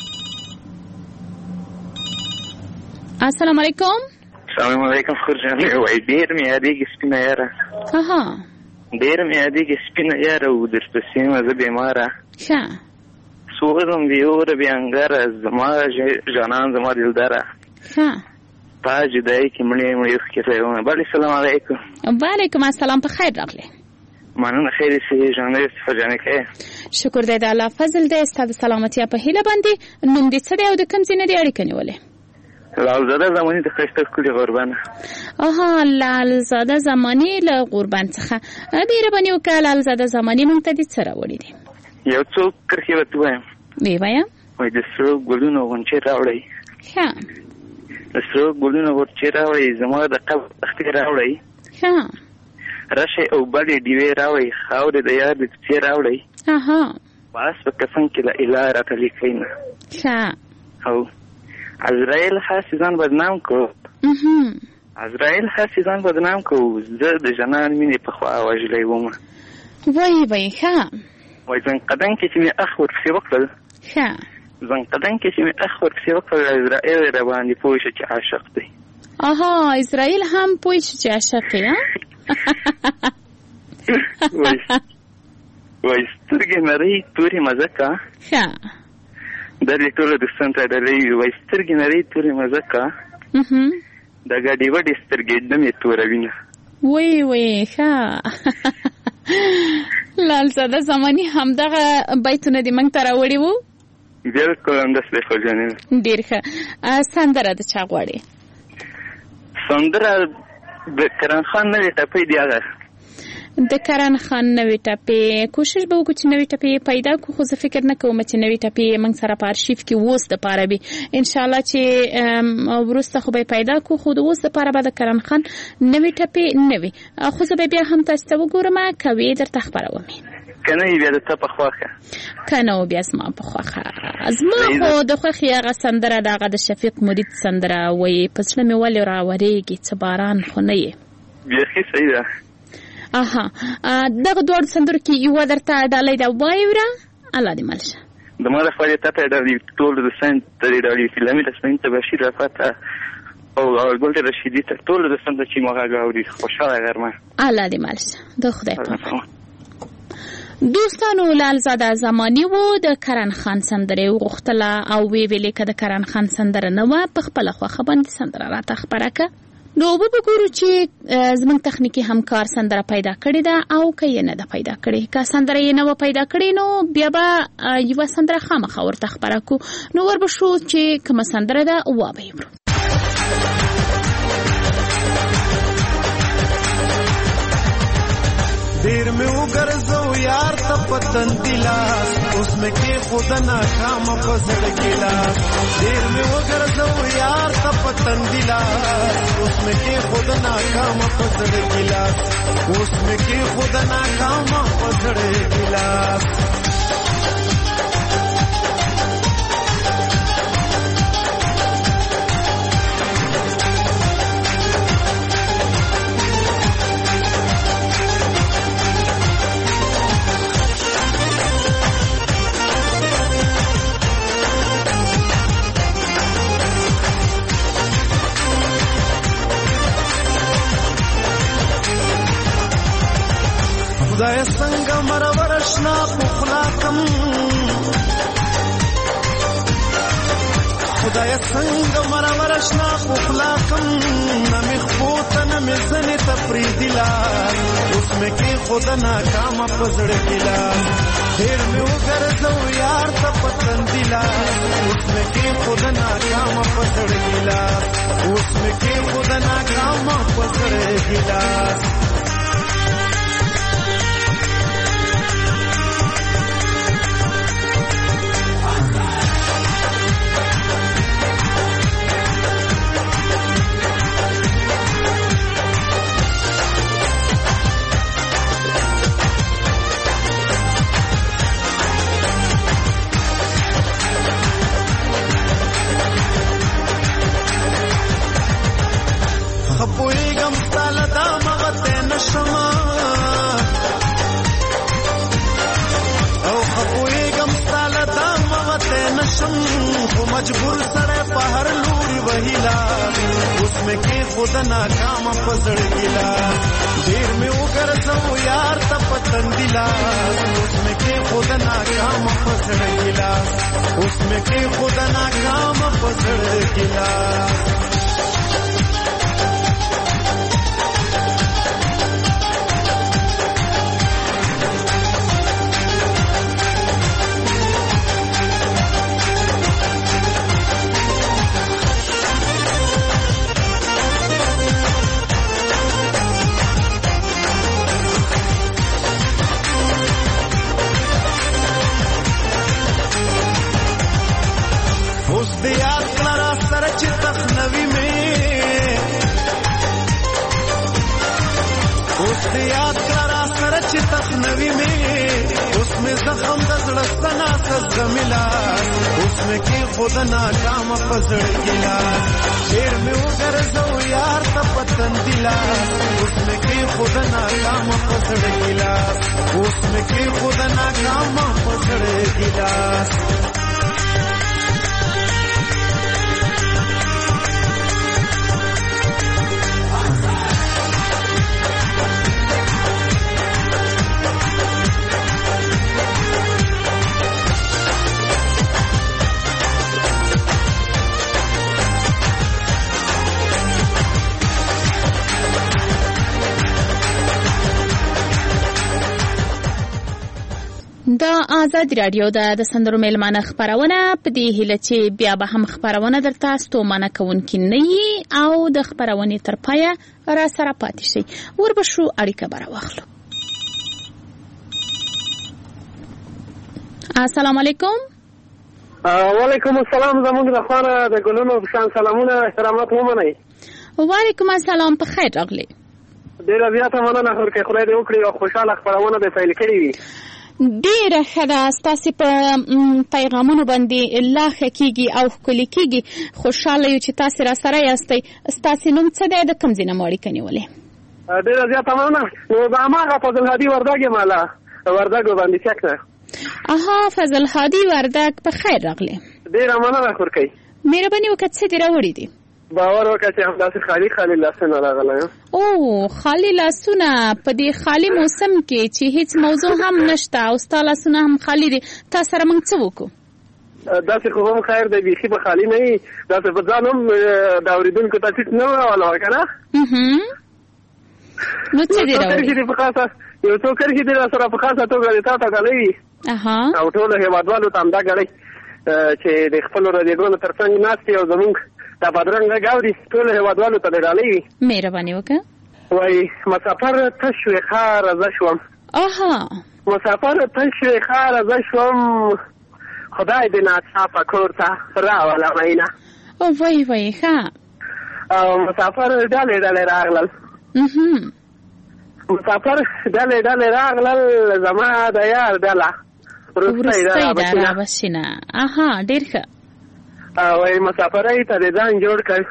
السلام علیکم. السلام علیکم خورجان وای ډیر مې یادېږي سپینه یاره. اها ډیر مې یادېږي سپینه یاره او درپسې مې زه بیماره ښه سوغم بیور بیانګره زما جانان زما دلداره ښه تا جدای کې مړې مړې ښکېږي. بل السلام علیکم. وعلیکم السلام په خیر راغلی. مننه خیر سي جانې فرجانې کې شکر دې د الله فضل دې ستاسو سلامتی په هیله باندې نوم دې څه دی او د کوم ځای نه دی اړیکه نیولې؟ لالزاده زمانی د خشته کلی غربان. آها لالزاده زمانی له غربان څخه بیره بنیو که لالزاده زمانی مونږ ته دې څه راوړي دي؟ یو څو کرښې ورته وایم. وی وایم. وایي د سرو ګلونو غونچې راوړئ. ښه د سرو ګلونو غونچې راوړئ زما د قبر تختې راوړئ. ښه راشئ او بلې ډیوې راوړئ خاورې د یار د کوڅې راوړئ. اها باس په کفن کې له اله راته لیکئ نه. ښه او عزرائیل خاص ځان بدنام کو. عزرائیل خاص ځان بدنام کو زه د جنان مینې په خوا وژلی ومه. وای وای ښه وای زنقدن کې چې مې اخ ورپسې وکړل ښه زنقدن کې چې مې اخ ورپسې وکړل عزرائیل را باندې پوه شه چې عاشق دی. اها اسرائیل هم پوه شه چې عاشق دی. وای سترګې نرۍ تورې مزکه ښه دا دې ټولو دوستانو ته ډالۍ وي. وایي سترګې نرۍ تورې مزکه د ګاډې وډې سترګې دمې توره وینه. وی وی ښه لالزاده زمانی همدغه بیتونه دې موږ ته راوړي وو؟ بلکل همداسې دی خوږانې. ډېر ښه. سندره د چا غواړې؟ سندره د کرن خان نوې ټپۍ دی هغه د کرن خان نوې ټپې کوشش به وکړو چې نوې ټپې پیدا کړو خو زه فکر نه کوم چې نوې ټپې موږ سره په ارشیف کې اوس دپاره وي انشاءالله چې وروسته خو به یې پیدا کړو خو د اوس دپاره به د کرن خان نوې ټپې نه وي خو زه به بیا هم تاسو ته وګورم که وې درته خپرومې که نه وي بیا د ته په خوښه که نه و بیا زما په خوښه زما خو د خوښې هغه سندره د هغه د شفیق مرید سندره وایي په زړه مې ولې راورېږي څه باران خو نه یې بیخي صحیح ده. اها دغه دوړ سندرو کې یو درته ډالۍ دا وایوره الله دې مل شه. د ما لخوا دې تا ته ډالۍ ټول د ساینس ته ډالۍ فلمي رسمین ته بشیر رفعت او ګل رشیدي ته ټول د سند چې ما غاوري خوشاله غرمه الله دې مل شه د خدای په دوستانو. لالزاده زمانی وو د کرن خان سندره وغوښتله او وی ویلې که د کرن خان سندره نه وه په خپله خوښه باندې سندره راته خپره که نو به وګورو چې زموږ تخنیکي همکار سندره پیدا کړې ده او که یې نه ده پیدا کړې. که سندره یې نه وه پیدا کړې نو بیا به یوه سندره خامخا ورته خپره کړو نو ور به شو چې کومه سندره ده وا به یې ورو. دیر میں اگرزو یار تا پتن دلاس اس میں کے خود ناکام پزڑ گلاس. دیر میں اگرزو یار تا پتن دلاس اس میں کے خود ناکام پزڑ گلاس. اس میں کے خود ناکام پزڑ گلاس. خدای څنګه مرورشنا پخلاکم خدای څنګه مرورشنا پخلاکم نمی خوته نمی زنی تفریدلا اس میں کی خود ناکام پزړ گلا. دیر میں وګرځو یار ته پتن دلا اس میں کی خود ناکام پزړ گلا. اس میں کی خود ناکام پزړ گلا. شم خو مجبور سره په هر لوري وهیلا اوس مې کې خود ناکام پزړ ګیلا ډیر مې وګرځو یار ته پتن دیلا اوس مې کې خود ناکام پزړ ګیلا اوس مې کې خود ناکام پزړ ګیلا تخنوي में उसमें जख्म दसड़स्तना सजमिला उसमें की खुद नाकाम पसड़ गिला शेर में उगर जो यार तपतन दिला उसमें की खुद नाकाम पसड़ गिला उसमें की खुद नाकाम पसड़ गिला د آزاد رادیو د سندرو میلمانه خبرونه په دې هیله چې بیا به هم خبرونه درته ستومانه کوونکې نه وي او د خبرونې تر پایه را سره پاتې شي. وربشو اړیکه به راواخلو. السلام علیکم. وعلیکم السلام. زموږ د خانه د ګلونو په شان سلامونه احترامات ومنئ. وعلیکم السلام. په خیر راغلی. ډېره زیاته مننه ورکړئ. خدای دې وکړي او خوشحاله خبرونه دې پیل کړي وي. ډیره ښه ده. ستاسې په پیغامونو باندې لا ښه کېږي او ښکلي کېږي. خوشحاله یو چې تاسې را سره یاستئ. ستاسې نوم څه دی؟ د کوم ځای نه مو اړیکه نیولې؟ ډېره زیاته مننه. نو د هماغه فضل هادي وردګ یم له وردګ باندې چک نه. اها فضل هادي وردګ. په خیر راغلی. ډېره مننه ورکئ. مهرباني وکړه څه دې راوړي دي؟ باور وکړه چې همداسې خالي خالي لاسونه راغلی یم. او خالي لاسونه په دې خالي موسم کې چې هیڅ موضوع هم نشته او ستا لاسونه هم خالي دي. تا سره موږ څه وکړو؟ داسې خو هم خیر دی. بیخي به خالي نه وي. داسې په ځان هم د اورېدونکو ته ټیټ نه راولوه که نه. نو څه دې راوړي؟ یو څو کرښې دې را سره په خاصه توګه د تا ته ډالۍ وي او ټولو هېوادوالو ته همدا ډالۍ چې د خپلو رادیوګانو تر څنګ ناست دي او زمونږ دا بدرنګ غږ اوري ټولو هېوادوالو ته د ډالۍ وي. مهرباني وکړه. وایي مسافر تش شوې ښاره زه شوم. اها مسافر تش شوې ښاره زه شوم خدای دې ناڅاپه کور ته راوله مینه. او وایي وایي ښه. او مسافر ډلې ډلې راغلل. مسافر ډلې ډلې راغلل زما د یار ډله وروستی د رابشینه. اها ډېر ښه. وایي مسافرۍ ته د ځان جوړ کړ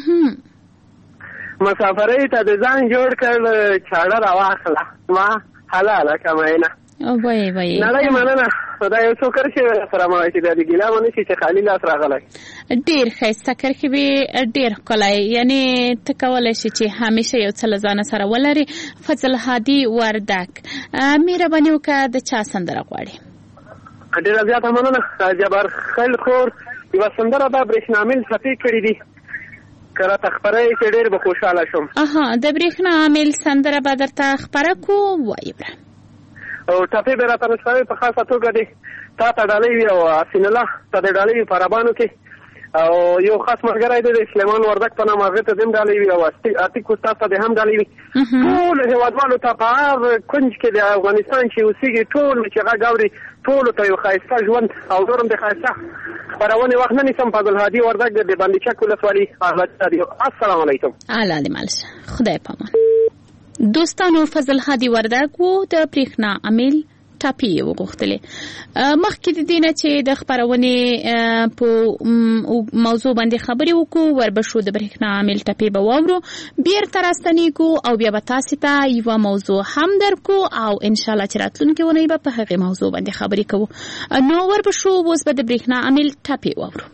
مسافرۍ ته د ځان جوړ کړ چاړه راواخله ما حلاله که مینه. وایي وایي نړۍ مننه. دا یو څو کرښې سره ما چې د ګیله ونه شي چې خالي لاس راغلی. ډېر ښایسته کرښې وې. ډېر ښکلی. یعنې ته کولی شي چې همیشه یو څه له ځانه سره ولرې. فضل هادي وردګ. مهرباني وکړه د چا سندره غواړې؟ ډېره زیاته مننه. جبار خیل خور یوه سندره ده برېښنامل څپې کړي دي که راته خپره یې چې ډېر به خوشحاله شم. اها د برېښنامل سندره به درته خپره کړو. وایې بره. او ټپې به راته نسپوي په خاصه توګه دې تا ته ډالۍ وي او حسین الله ته د ډالۍ وي په عربانو کې او یو خاص ملګری دی د سلیمان وردګ په نام هغې ته دې هم ډالۍ وي او عتیق استاد ته دې هم ډالۍ وي. ټولو هېوادوالو ته په هر کنج کې د افغانستان چې اوسېږي ټول چې غږ اوري ټولو ته یو ښایسته ژوند او نور هم د ښایسته خپرونې وخت نه نیسم. فضل هادي وردګ د بندي چک ولسوالي آزاد رادیو. السلام علیکم. الله دې مل شه. خدای پامان. دوستانو فضل هادي وردګ و د برېښنا امیل ټاپي وغوښتلې. مخکې د دې نه چې د خپرونې په موضوع باندې خبرې وکړو وربشو د برېښنا عامل ټاپي به واورو بیرته راستنېږو او بیا به تاسې ته یوه موضوع هم درکو او انشاءالله چې راتلونکې اونۍ به په هغې موضوع باندې خبرې کوو. نو وربشو اوس به د برېښنا عامل ټاپي واورو.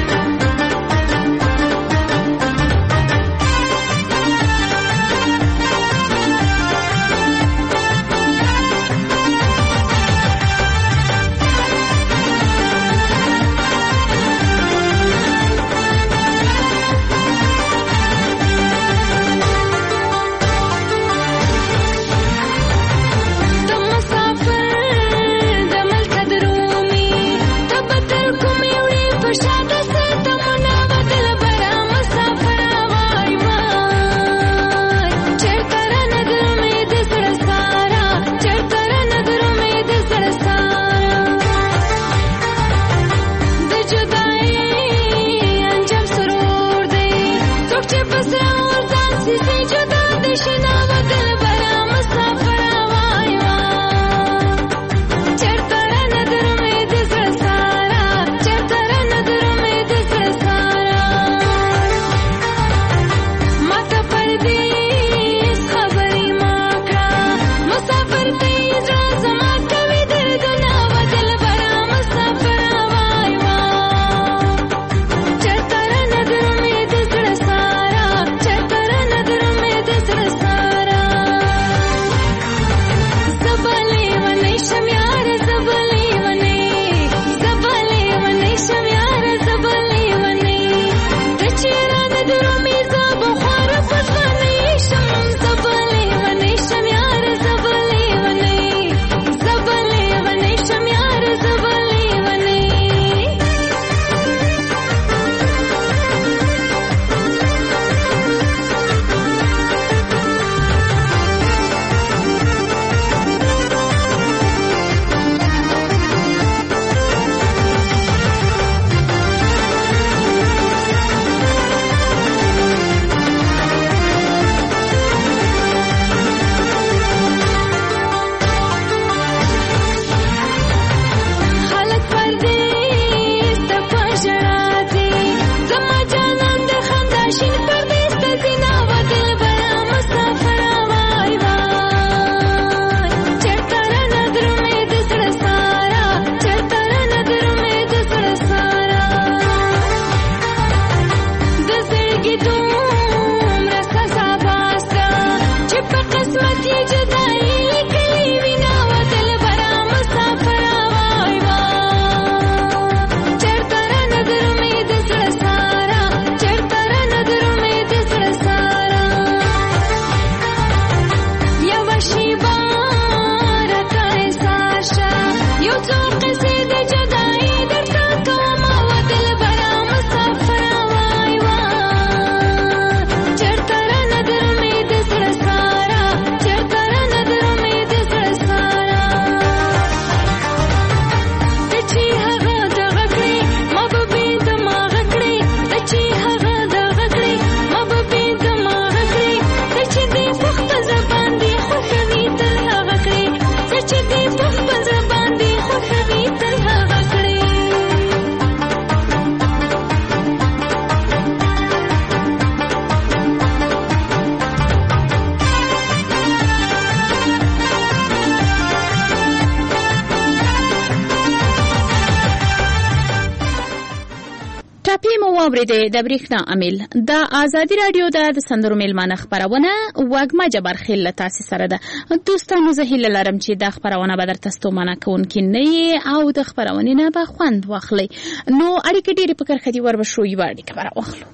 واورېدې د برېښنا عامل د ازادي راډیو د سندرو میلمانه خپرونه وږمه جبارخیل له تاسې سره ده. دوستانو زه هیله لرم چې دا خپرونه به درته ستومانه کوونکې نه وي او د خپرونې نه به خوند واخلئ. نو اړیکې ډېرې په کرښه دي وربشو یوه اړیکه به راواخلو.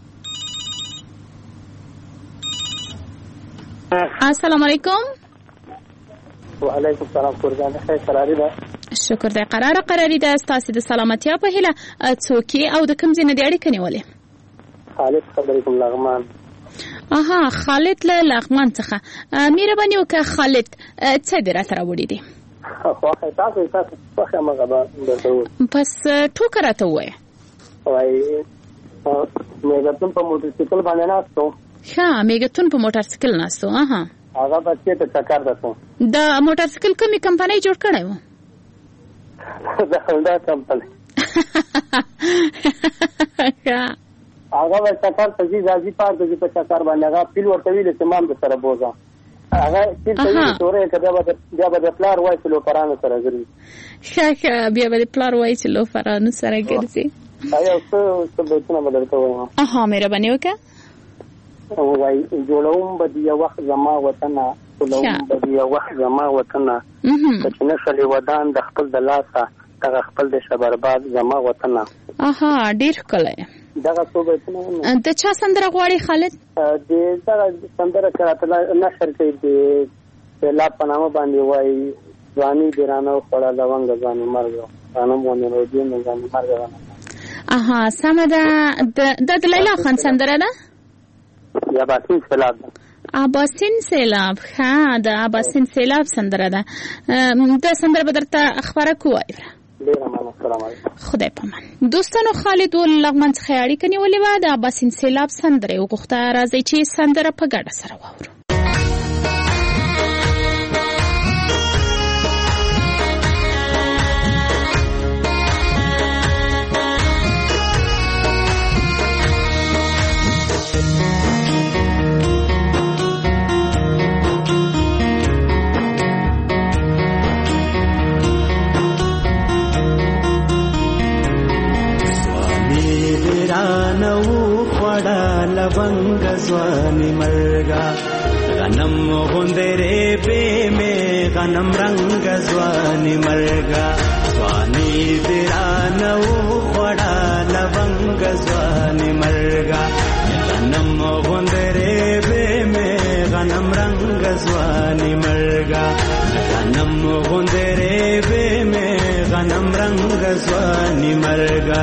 السلام علیکم. وعلیکم السلام. قربان خیر قراری ده. شکر دی. قراره قراری ده. ستاسو د سلامتیا په هیله څوک او د کوم ځای نه د اړیکه نیولې؟ خالد خبرې کوم لغمان. اها خالد له لغمان څخه. مهرباني وکړه خالد څه دې راته راوړي دي؟ خو تاسو تاسو په هغه باندې پس ټوکر راته وایي. وای میګتون په موټر سایکل باندې ناستو. ښه میګتون په موټر سایکل ناستو. اها هغه بچی ته چکر ده. د موټر سایکل کومې کمپنۍ جوړ کړی و؟ د هونډا کمپنۍ. هغه به چکر ته ځي ځي پار ته ځي په چکر باندې هغه پیل ورته ویل چې مام د سره بوزه هغه پیل ته ویل تورې کده بیا به د پلار وای چې لو پرانو سره ګرځي. ښه ښه بیا به د پلار وای چې لو پرانو سره ګرځي. آیا څه څه بیتونه بدلته وایم؟ اها مهرباني وکړه. وای جوړوم به دی وخت زما وطنه جوړوم به دی وخت زما وطنه چې نسل ودان د خپل د لاسه دغه خپل د شبرباد زما وطنه. اها ډیر ښکلی. دغه څو بیتونه د چا سندره غواړي خالد؟ د دغه سندره کراته نشر کوي د سیلاب په نامه باندې وایي ځواني دیرانه خوړه لونګ ځواني مرګ انم ونه روجي نه ځواني مرګ. اها سمه ده. د د لیلا خان سندره ده یا باسین سیلاب ده. اباسین سیلاب. ها د اباسین سیلاب سندره ده. د سندره بدرته خبره کوي. خدای پامان. دوستانو خالد ول لغمن څخه اړیکه نیولې و د اباسین سیلاب سندره وغوښته. راځي چې سندره په ګډه سره واورو. लवंग ज़्वानी मरगा गनम गुंदरे पे में गनम रंग ज़्वानी मरगा ज़्वानी बिरानौ बड़ा लवंग ज़्वानी मरगा गनम गुंदरे पे में गनम रंग ज़्वानी मरगा गनम गुंदरे पे में गनम रंग ज़्वानी मरगा.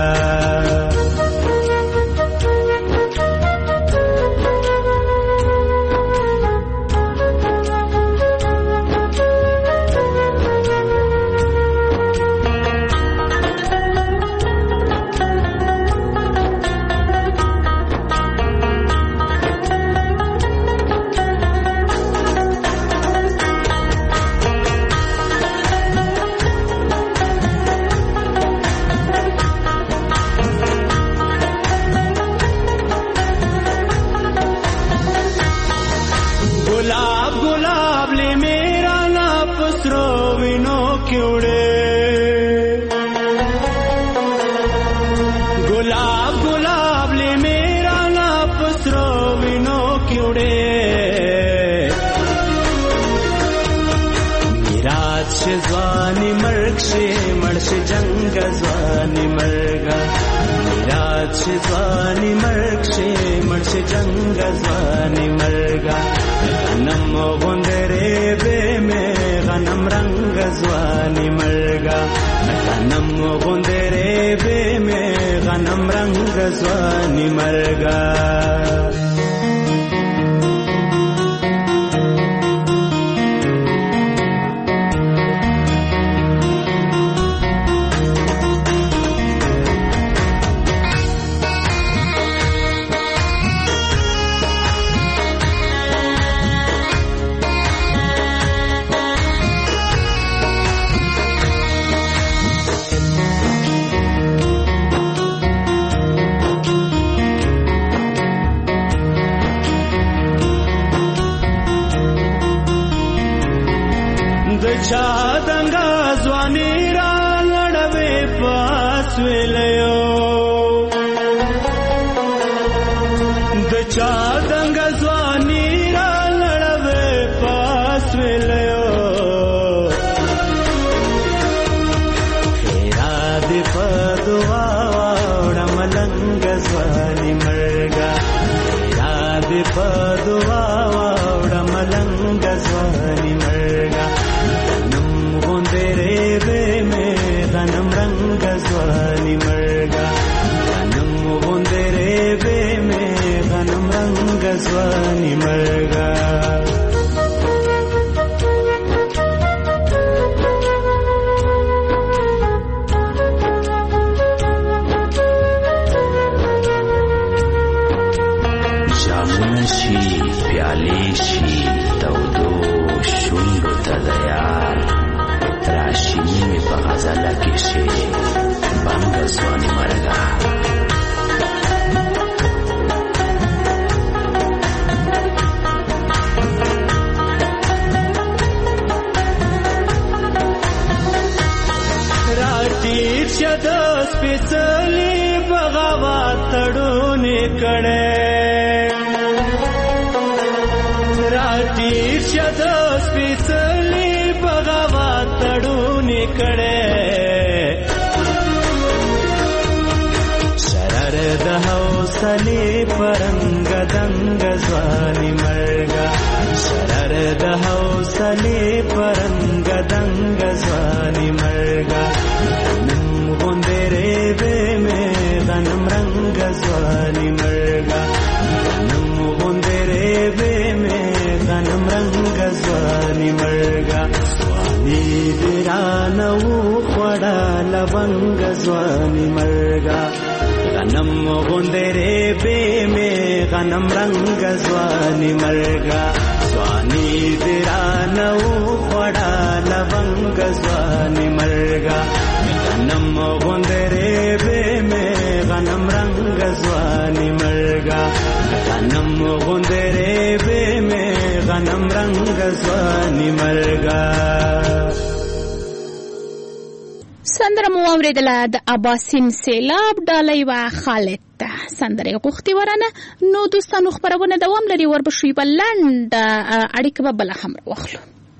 ज़्वानी मर्ग से मर्श जंग ज़्वानी मरगा मिराज ज़्वानी मर्ग से मर्श जंग ज़्वानी मरगा गनम गुंदरे बे में गनम रंग ज़्वानी मरगा गनम गुंदरे बे में गनम रंग ज़्वानी मरगा. चादंगा ज़्वानी रा लड़वे पास वेलयो द चादंगा ज़्वानी रा लड़वे पास वेलयो हेरा दे पदवा वाड़ा मलंग ज़्वानी मरगा हेरा दे पदवा वाड़ा मलंग ज़्वानी मरगा गुंदरे बे में गनम रंग ज़्वानी मरगा गनम गुंदरे बे में गनम रंग ज़्वानी मरगा. जामुन शी प्याले शी तवदो शुंड ته د یار راشینی مې په غزله کې شي بنګ ځواني مرګه راټیر شد سپیڅلی بغاوت تړونې کړې راټیر شد سپیڅلی بغاوت تړونې کړې شرر د حوصلې پرنګ دنګ ځواني مرګه شرر د حوصلې پرنګ دنګ ځواني مرګه غنم غوندې به مې غنم رنګ ځواني مرګه غنم غوندې به مې غنم رنګ ځواني مرګه ځواني درانه خوړه لونګ ځواني مرګه غنم غوندې به مې غنم رنګ ځواني مرګه ځواني درانه خوړه لونګ ځواني مرګه غنم غوندې به مې غنم رنګ ځواني مرګه غنم غوندې به مې غنم رنګ ځواني مرګه سندره مو اوریدله د اباسین سیلاب ډالۍ و خالد ته سندره غوښتي ورانه نو دوستانو خبرونه دوام لري وربشوي په لنډ اړیکه به بل هم واخلو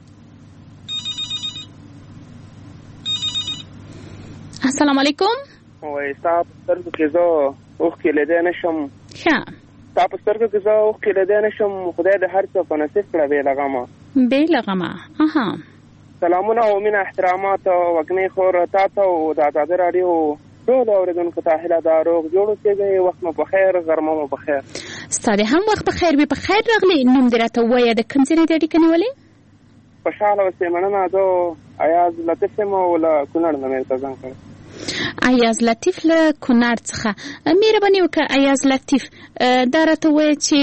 السلام علیکم وای تاسو سترګو کې زه اوخ کې لیدای نشم ښه تاسو سترګو کې زه اوخ کې لیدای نشم خدای دې هر څه په نصیب کړه به لغمه به لغمه اها سلامونه او مینه احترامات وګنی خور تاسو او د آزادۍ رادیو ټول اوریدونکو ته هیله ده روغ جوړ اوسئ وخت مو په خیر غرمه مو په خیر ستاسو هم وخت په خیر به په خیر راغلی نوم دې راته وایه د کوم ځای نه اړیکه نیولې خوشاله اوسئ مننه زه ایاز لطیف یم او له کونړ نه مې تزان کړ ایاز لطیف له کونړ څخه مهرباني وکړه ایاز لطیف دا راته وایه چې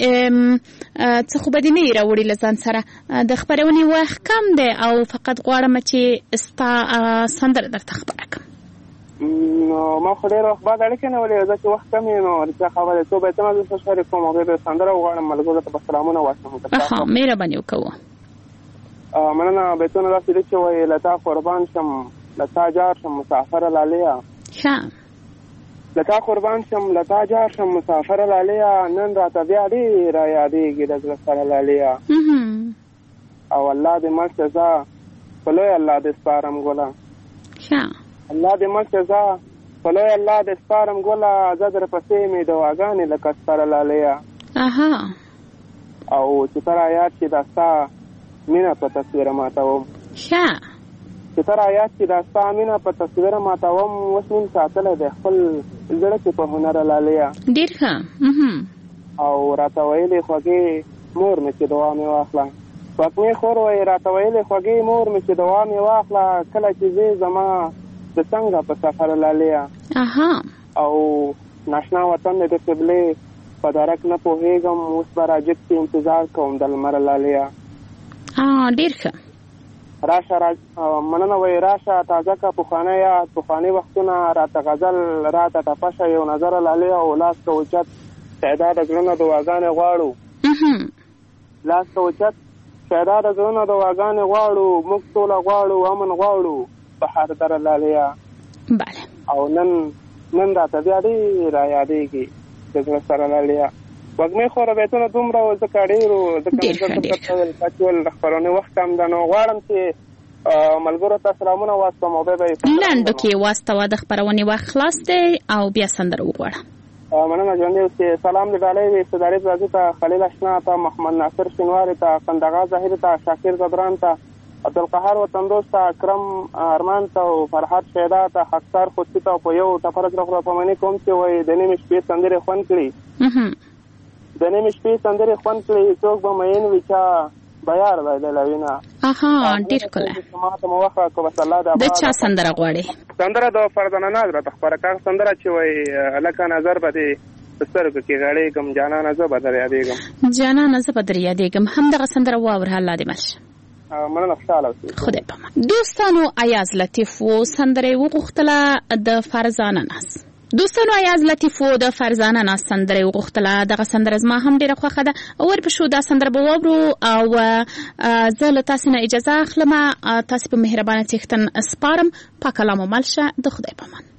څه خو به دې نه یې راوړي له ځان سره د خپرونې وخت کم دی او فقط غواړم چې ستا سندره درته خبره کړم نو ما خو ډېر وخت بعد اړیکې نیولې زه چې وخت کم یې نو رښتیا خبره څو به ته زه شریک کوم هغوی به سندره وغواړم ملګرو ته به سلامونه واچوم مهرباني وکړه مننه بیتونه داسې دي چې وایي له تا قربان شم له تا جار شم مسافره لالیا ښه له تا قربان شم له تا جار شم مسافره لالیا نن راته بیا ډېره یادېږي د زړه سره لالیا او الله دې مړ شه زه په لوی الله دې سپارم ګله ښه الله دې مړ شه زه په لوی الله دې سپارم ګله زه در پسې مې دواګانې لکه سپره لالیا اها او چې ته رایاد شي دا ستا مینه په تصویره ماتوم ښه چې ته رایاد شي دا ستا مینه په تصویره ماتوم اوس مين ساتلی دی خپل زړه کې په هنره لالیا ډېر ښه او راته ویلې خوږې مور مې چې دعا مې واخله وږمې خور وایي راته ویلې خوږې مور مې چې دعا مې واخله کله چې ځې زما د څنګه په سفر لالیا اها او ناشنا وطن د قبلې په درک نه پوهېږم اوس به راجب کې انتظار کوم د لمر لالیا ډېر ښه راشه مننه وایي راشه تازه که پخوانی یاد پخواني وختونه راته غزل راته ټپشه یو نظر لالې او لاس ته اوچت شیدا د زړونه دعاګانې غواړو لاس ته اوچت شیدا د زړونه دعاګانې غواړو موږ ټوله غواړو امن غواړو په هر دره لالیا بله او نن نن راته بیا ډېره یادېږي د زړه سره لالیا وږمې خوره بیتونه دومره و ځکه ډېرو ځکه کچول د خپرونې وخت هم ده نو غواړم چې ملګرو ته سلامونه واستوم او بیا به لنډو کې واستوه د خپرونې وخت خلاص دی او بیا سندره وغواړه مننه ژوندی اوسې سلام د ډالۍ وي استداري پلازي ته خلیل اشنا ته محمد ناصر شینواري ته قندغا ظاهر ته شاکر زدران ته عبدالقهار وطندوست ته اکرم ارمان ته او فرحت شیدا ته حقدار خودسي ته په یو تفرج راخوره په منې کوم چې وایي د نیمې شپې سندرې خوند کړي د نیمې شپې سندرې خوند کړي څوک به مین وي چا بیار بایلله وینه اها ډېر ښکلی د چا سندره غواړې سندره د فرزانه ناز راته خپره کړه سندره چې وایي لکه نظر به دې په سترګو کې غړېږم جانانه زه به در یادېږم جانانه زه به در یادېږم همدغه سندره واوره الله دې مل مننه خوشاله اوسئ. خدای پامان. دوستانو ایاز لطیف و سندره وغوښتله د فرزانه ناز. دوستانو ایاز لطیف و د فرزانه ناز سندره وغوښتله. دغه سندره زما هم ډیره خوښه ده. ورپښو دا سندره به واورو او زه له تاسې نه اجازه اخلم. تاسې په مهربانه څښتن سپارم. پاک الله مو مل شه. د خدای پامان.